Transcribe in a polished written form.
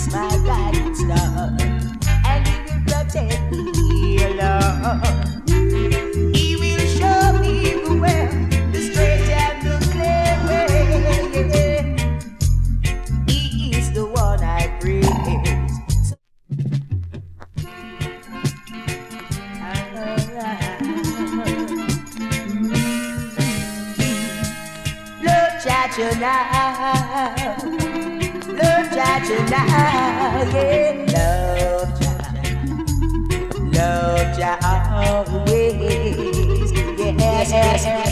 my guiding star, and He will protect me, Lord. He will show me the way, the straight and the clear way. He is the one I praise. Lord, judge you now. Lord, judge you now. Yeah, Lord, Jah always. Yes, yes, yes.